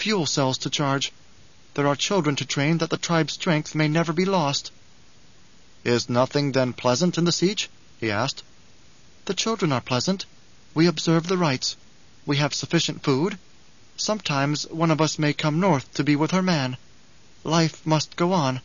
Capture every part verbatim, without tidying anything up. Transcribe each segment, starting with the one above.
fuel cells to charge. There are children to train that the tribe's strength may never be lost." "Is nothing then pleasant in the siege?" he asked. "The children are pleasant. We observe the rites. We have sufficient food. Sometimes one of us may come north to be with her man. Life must go on."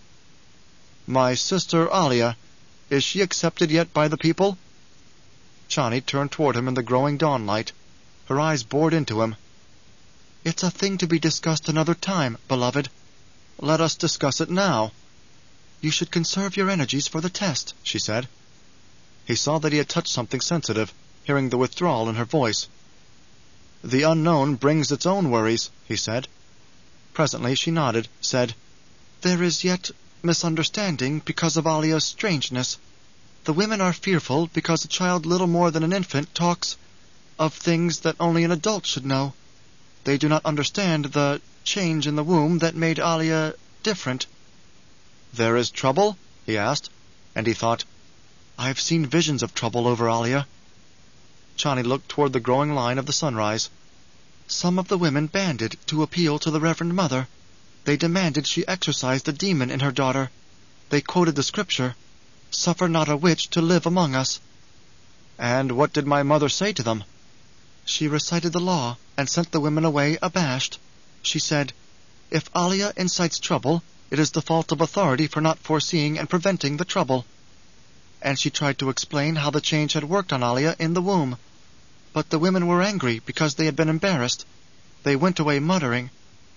"My sister Alia, is she accepted yet by the people?" Chani turned toward him in the growing dawnlight. Her eyes bored into him. "It's a thing to be discussed another time, beloved." "Let us discuss it now." "You should conserve your energies for the test," she said. He saw that he had touched something sensitive, hearing the withdrawal in her voice. "The unknown brings its own worries," he said. Presently she nodded, said, "There is yet misunderstanding because of Alia's strangeness. The women are fearful because a child little more than an infant talks of things that only an adult should know. They do not understand the change in the womb that made Alia different." "There is trouble?" he asked, and he thought, "I have seen visions of trouble over Alia." Chani looked toward the growing line of the sunrise. "Some of the women banded to appeal to the Reverend Mother. They demanded she exorcise the demon in her daughter. They quoted the scripture, 'Suffer not a witch to live among us.'" "And what did my mother say to them?" "She recited the law and sent the women away abashed. She said, 'If Alia incites trouble, it is the fault of authority for not foreseeing and preventing the trouble.' And she tried to explain how the change had worked on Alia in the womb. But the women were angry because they had been embarrassed. They went away muttering."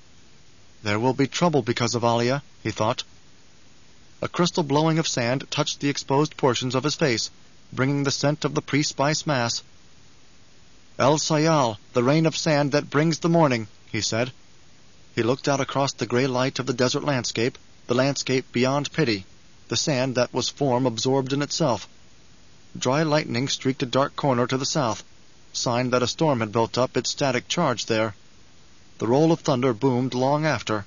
"There will be trouble because of Alia," he thought. A crystal blowing of sand touched the exposed portions of his face, bringing the scent of the pre-spice mass. "El Sayal, the rain of sand that brings the morning," he said. He looked out across the gray light of the desert landscape, the landscape beyond pity, the sand that was form absorbed in itself. Dry lightning streaked a dark corner to the south, sign that a storm had built up its static charge there. The roll of thunder boomed long after.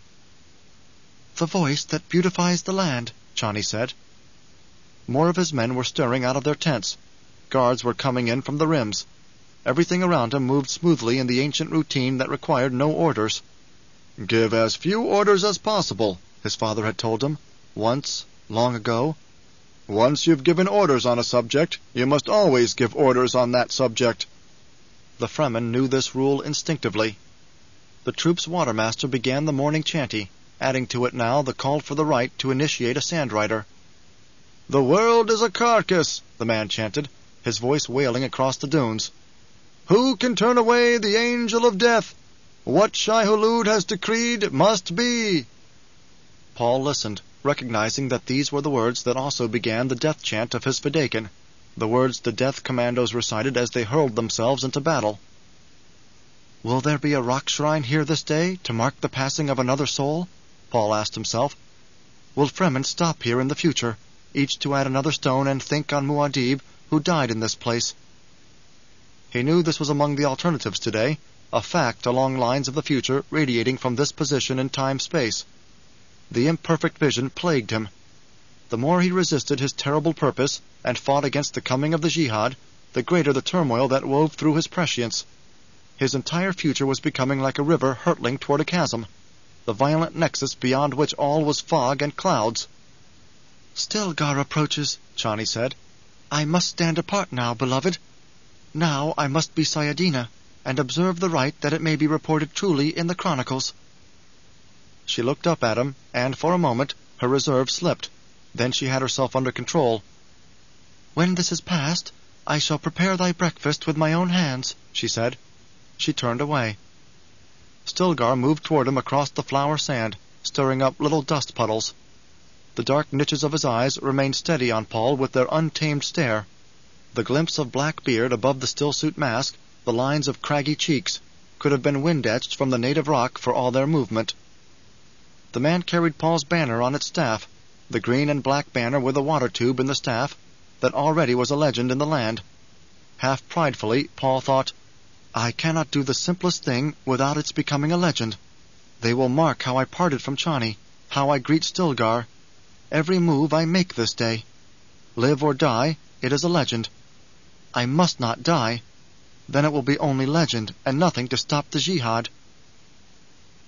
"The voice that beautifies the land," Chani said. More of his men were stirring out of their tents. Guards were coming in from the rims. Everything around him moved smoothly in the ancient routine that required no orders. "Give as few orders as possible," his father had told him, once, long ago. "Once you've given orders on a subject, you must always give orders on that subject." The Fremen knew this rule instinctively. The troop's watermaster began the morning chanty, adding to it now the call for the right to initiate a sandrider. "The world is a carcass," the man chanted, his voice wailing across the dunes. "Who can turn away the angel of death? What Shai-Hulud has decreed must be." Paul listened, recognizing that these were the words that also began the death chant of his Fedaykin, the words the death commandos recited as they hurled themselves into battle. "Will there be a rock shrine here this day to mark the passing of another soul?" Paul asked himself. "Will Fremen stop here in the future, each to add another stone and think on Muad'Dib, who died in this place?" He knew this was among the alternatives today, a fact along lines of the future radiating from this position in time-space. The imperfect vision plagued him. The more he resisted his terrible purpose and fought against the coming of the jihad, the greater the turmoil that wove through his prescience. His entire future was becoming like a river hurtling toward a chasm, the violent nexus beyond which all was fog and clouds. "Stilgar approaches," Chani said. "I must stand apart now, beloved. Now I must be Sayadina, and observe the rite that it may be reported truly in the chronicles." She looked up at him, and for a moment her reserve slipped. Then she had herself under control. "When this is past, I shall prepare thy breakfast with my own hands," she said. She turned away. Stilgar moved toward him across the flower sand, stirring up little dust puddles. The dark niches of his eyes remained steady on Paul with their untamed stare. The glimpse of black beard above the stillsuit mask, the lines of craggy cheeks, could have been wind-etched from the native rock for all their movement. The man carried Paul's banner on its staff, the green and black banner with a water tube in the staff, that already was a legend in the land. Half pridefully, Paul thought, "I cannot do the simplest thing without its becoming a legend. They will mark how I parted from Chani, how I greet Stilgar, every move I make this day. Live or die, it is a legend. I must not die. Then it will be only legend, and nothing to stop the jihad."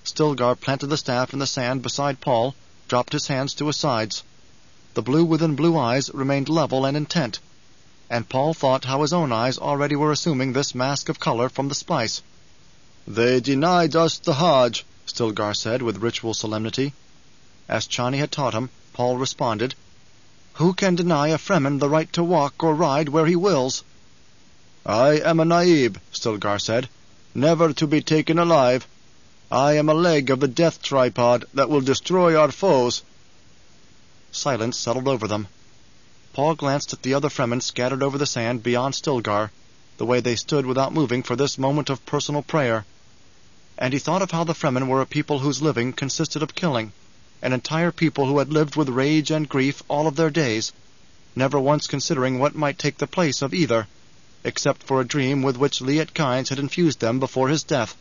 Stilgar planted the staff in the sand beside Paul, dropped his hands to his sides. The blue within blue eyes remained level and intent, and Paul thought how his own eyes already were assuming this mask of color from the spice. "They denied us the Hajj," Stilgar said with ritual solemnity. As Chani had taught him, Paul responded, "Who can deny a Fremen the right to walk or ride where he wills?" "I am a Naib," Stilgar said, "never to be taken alive. I am a leg of the death tripod that will destroy our foes." Silence settled over them. Paul glanced at the other Fremen scattered over the sand beyond Stilgar, the way they stood without moving for this moment of personal prayer. And he thought of how the Fremen were a people whose living consisted of killing, an entire people who had lived with rage and grief all of their days, never once considering what might take the place of either, except for a dream with which Liet Kynes had infused them before his death.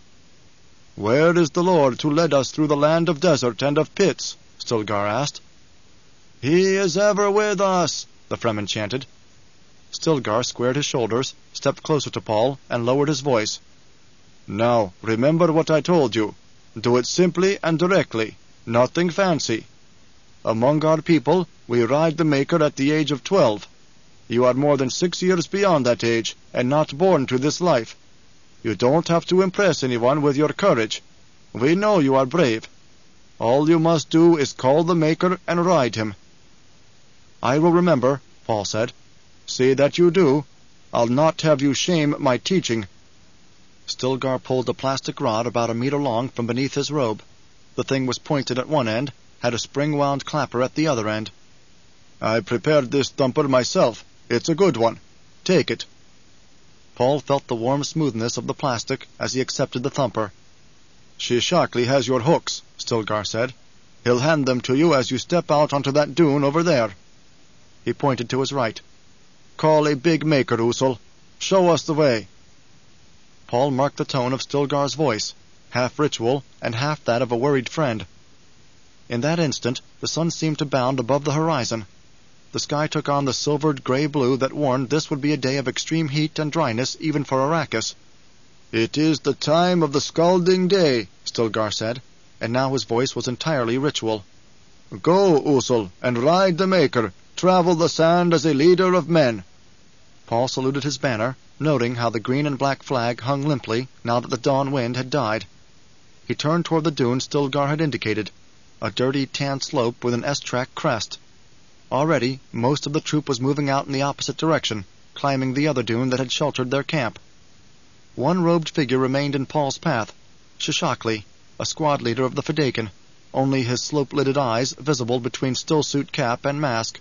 "Where is the Lord who led us through the land of desert and of pits?" Stilgar asked. "He is ever with us," the Fremen chanted. Stilgar squared his shoulders, stepped closer to Paul, and lowered his voice. "Now, remember what I told you. Do it simply and directly, nothing fancy. Among our people, we ride the Maker at the age of twelve. You are more than six years beyond that age, and not born to this life. You don't have to impress anyone with your courage. We know you are brave. All you must do is call the Maker and ride him." "I will remember," Paul said. "See that you do. I'll not have you shame my teaching." Stilgar pulled a plastic rod about a meter long from beneath his robe. The thing was pointed at one end, had a spring-wound clapper at the other end. "I prepared this thumper myself. It's a good one. Take it." Paul felt the warm smoothness of the plastic as he accepted the thumper. "Shishakli has your hooks," Stilgar said. "He'll hand them to you as you step out onto that dune over there." He pointed to his right. "Call a big Maker, Usul. Show us the way." Paul marked the tone of Stilgar's voice, half ritual and half that of a worried friend. In that instant, the sun seemed to bound above the horizon. The sky took on the silvered gray blue that warned this would be a day of extreme heat and dryness even for Arrakis. "It is the time of the scalding day," Stilgar said, and now his voice was entirely ritual. "Go, Usul, and ride the Maker. Travel the sand as a leader of men." Paul saluted his banner, noting how the green and black flag hung limply now that the dawn wind had died. He turned toward the dune Stilgar had indicated, a dirty tan slope with an S-track crest. Already, most of the troop was moving out in the opposite direction, climbing the other dune that had sheltered their camp. One robed figure remained in Paul's path, Shishakli, a squad leader of the Fedaykin, only his slope-lidded eyes visible between stillsuit cap and mask.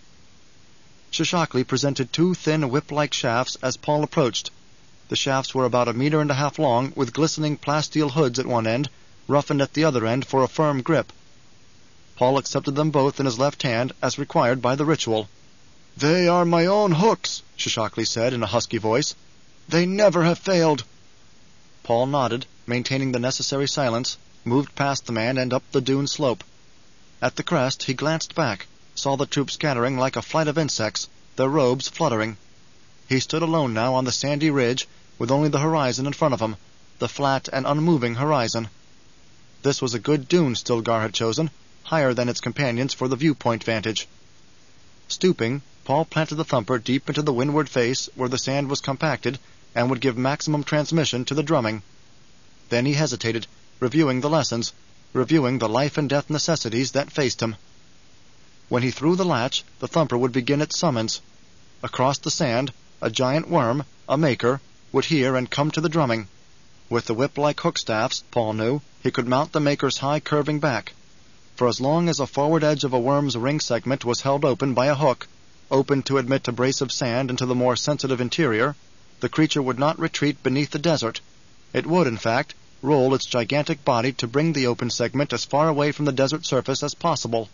Shishakli presented two thin whip-like shafts as Paul approached. The shafts were about a meter and a half long, with glistening plasteel hoods at one end, roughened at the other end for a firm grip. Paul accepted them both in his left hand, as required by the ritual. "They are my own hooks," Shishakli said in a husky voice. "They never have failed." Paul nodded, maintaining the necessary silence, moved past the man and up the dune slope. At the crest he glanced back, saw the troop scattering like a flight of insects, their robes fluttering. He stood alone now on the sandy ridge, with only the horizon in front of him, the flat and unmoving horizon. This was a good dune Stilgar had chosen, higher than its companions for the viewpoint vantage. Stooping, Paul planted the thumper deep into the windward face where the sand was compacted and would give maximum transmission to the drumming. Then he hesitated, reviewing the lessons, reviewing the life-and-death necessities that faced him. When he threw the latch, the thumper would begin its summons. Across the sand, a giant worm, a Maker, would hear and come to the drumming. With the whip-like hook-staffs, Paul knew, he could mount the Maker's high curving back. For as long as a forward edge of a worm's ring segment was held open by a hook, open to admit abrasive sand into the more sensitive interior, the creature would not retreat beneath the desert. It would, in fact, roll its gigantic body to bring the open segment as far away from the desert surface as possible.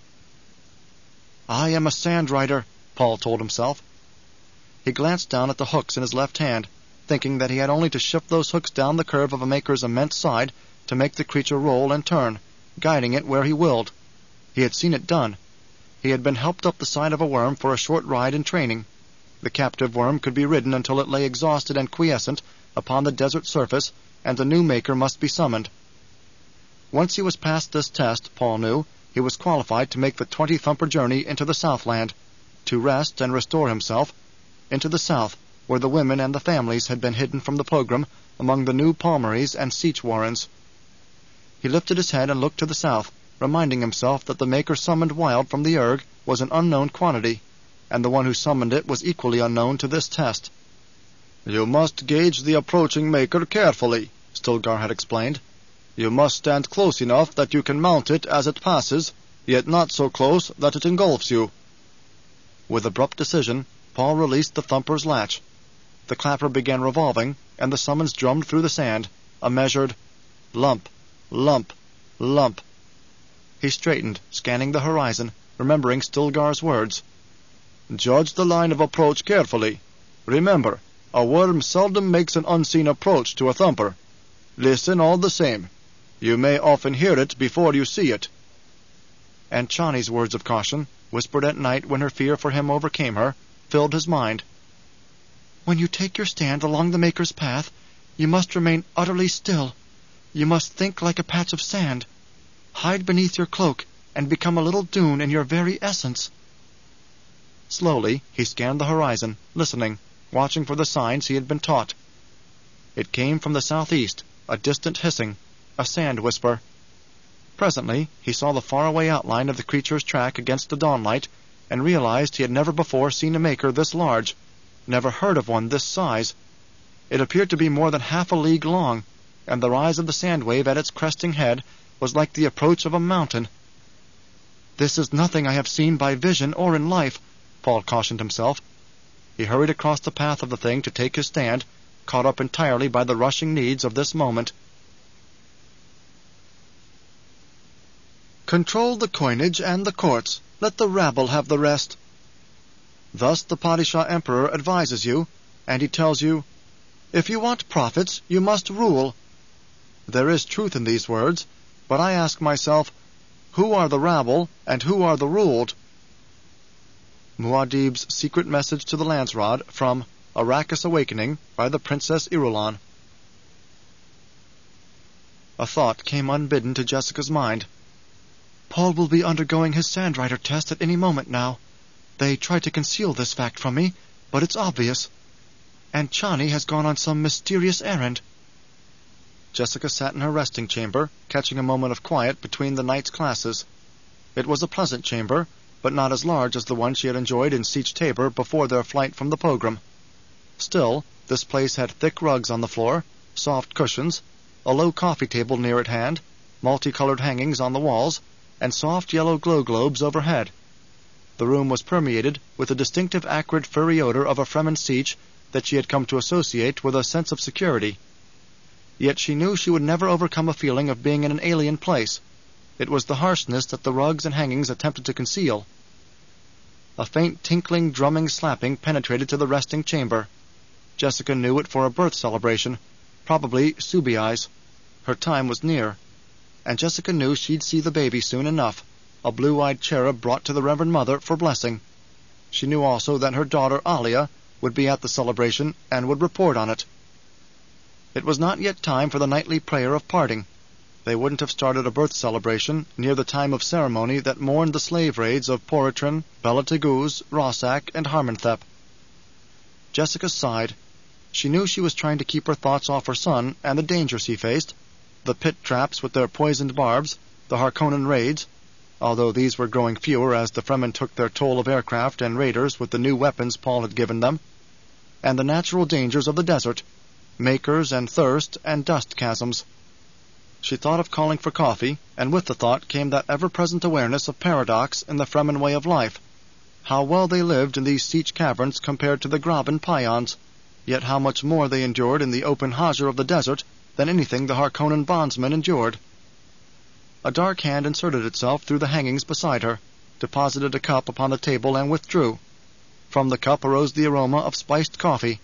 "I am a sand rider," Paul told himself. He glanced down at the hooks in his left hand, thinking that he had only to shift those hooks down the curve of a Maker's immense side to make the creature roll and turn, guiding it where he willed. He had seen it done. He had been helped up the side of a worm for a short ride in training. The captive worm could be ridden until it lay exhausted and quiescent upon the desert surface, and the new Maker must be summoned. Once he was past this test, Paul knew, he was qualified to make the twenty-thumper journey into the Southland, to rest and restore himself, into the South, where the women and the families had been hidden from the pogrom among the new palmeries and sietch warrens. He lifted his head and looked to the south, reminding himself that the maker summoned wild from the erg was an unknown quantity, and the one who summoned it was equally unknown to this test. "You must gauge the approaching maker carefully," Stilgar had explained. "You must stand close enough that you can mount it as it passes, yet not so close that it engulfs you." With abrupt decision, Paul released the thumper's latch. The clapper began revolving, and the summons drummed through the sand, a measured lump, lump, lump. He straightened, scanning the horizon, remembering Stilgar's words. "Judge the line of approach carefully. Remember, a worm seldom makes an unseen approach to a thumper. Listen all the same. You may often hear it before you see it." And Chani's words of caution, whispered at night when her fear for him overcame her, filled his mind. "When you take your stand along the Maker's path, you must remain utterly still. You must think like a patch of sand. Hide beneath your cloak, and become a little dune in your very essence." Slowly he scanned the horizon, listening, watching for the signs he had been taught. It came from the southeast, a distant hissing, a sand whisper. Presently he saw the faraway outline of the creature's track against the dawnlight, and realized he had never before seen a maker this large, never heard of one this size. It appeared to be more than half a league long, and the rise of the sand wave at its cresting head was like the approach of a mountain. "This is nothing I have seen by vision or in life," Paul cautioned himself. He hurried across the path of the thing to take his stand, caught up entirely by the rushing needs of this moment. "Control the coinage and the courts. Let the rabble have the rest." Thus the Padishah Emperor advises you, and he tells you, "If you want profits, you must rule." There is truth in these words, but I ask myself, who are the rabble and who are the ruled? Muad'Dib's secret message to the Landsraad from Arrakis Awakening by the Princess Irulan. A thought came unbidden to Jessica's mind. Paul will be undergoing his Sandrider test at any moment now. They tried to conceal this fact from me, but it's obvious. And Chani has gone on some mysterious errand. Jessica sat in her resting chamber, catching a moment of quiet between the night's classes. It was a pleasant chamber, but not as large as the one she had enjoyed in Sietch Tabor before their flight from the pogrom. Still, this place had thick rugs on the floor, soft cushions, a low coffee table near at hand, multicolored hangings on the walls, and soft yellow glow globes overhead. The room was permeated with a distinctive acrid furry odor of a Fremen sietch that she had come to associate with a sense of security. Yet she knew she would never overcome a feeling of being in an alien place. It was the harshness that the rugs and hangings attempted to conceal. A faint tinkling, drumming, slapping penetrated to the resting chamber. Jessica knew it for a birth celebration, probably Subiai's. Her time was near. And Jessica knew she'd see the baby soon enough, a blue-eyed cherub brought to the Reverend Mother for blessing. She knew also that her daughter Alia would be at the celebration and would report on it. It was not yet time for the nightly prayer of parting. They wouldn't have started a birth celebration near the time of ceremony that mourned the slave raids of Poritran, Bela Teguz, Rossack, and Harmenthep. Jessica sighed. She knew she was trying to keep her thoughts off her son and the dangers he faced, the pit traps with their poisoned barbs, the Harkonnen raids, although these were growing fewer as the Fremen took their toll of aircraft and raiders with the new weapons Paul had given them, and the natural dangers of the desert, makers and thirst and dust chasms. She thought of calling for coffee, and with the thought came that ever-present awareness of paradox in the Fremen way of life. How well they lived in these sietch caverns compared to the Graben Pyons, yet how much more they endured in the open Hajar of the desert than anything the Harkonnen bondsmen endured. A dark hand inserted itself through the hangings beside her, deposited a cup upon the table, and withdrew. From the cup arose the aroma of spiced coffee.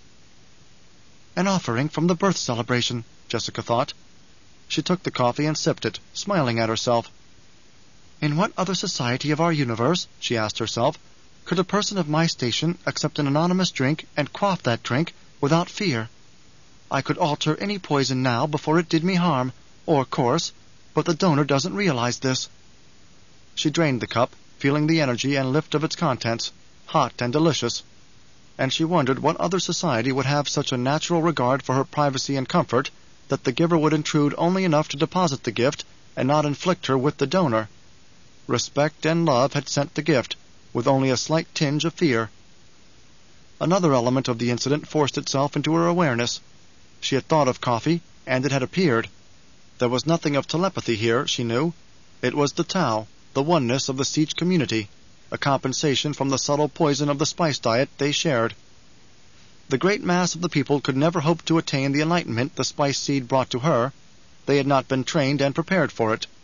An offering from the birth celebration, Jessica thought. She took the coffee and sipped it, smiling at herself. In what other society of our universe, she asked herself, could a person of my station accept an anonymous drink and quaff that drink without fear? I could alter any poison now before it did me harm, or course, but the donor doesn't realize this." She drained the cup, feeling the energy and lift of its contents, hot and delicious, and she wondered what other society would have such a natural regard for her privacy and comfort that the giver would intrude only enough to deposit the gift and not inflict her with the donor. Respect and love had sent the gift, with only a slight tinge of fear. Another element of the incident forced itself into her awareness. She had thought of coffee, and it had appeared. There was nothing of telepathy here, she knew. It was the Tao, the oneness of the Sietch community, a compensation from the subtle poison of the spice diet they shared. The great mass of the people could never hope to attain the enlightenment the spice seed brought to her. They had not been trained and prepared for it.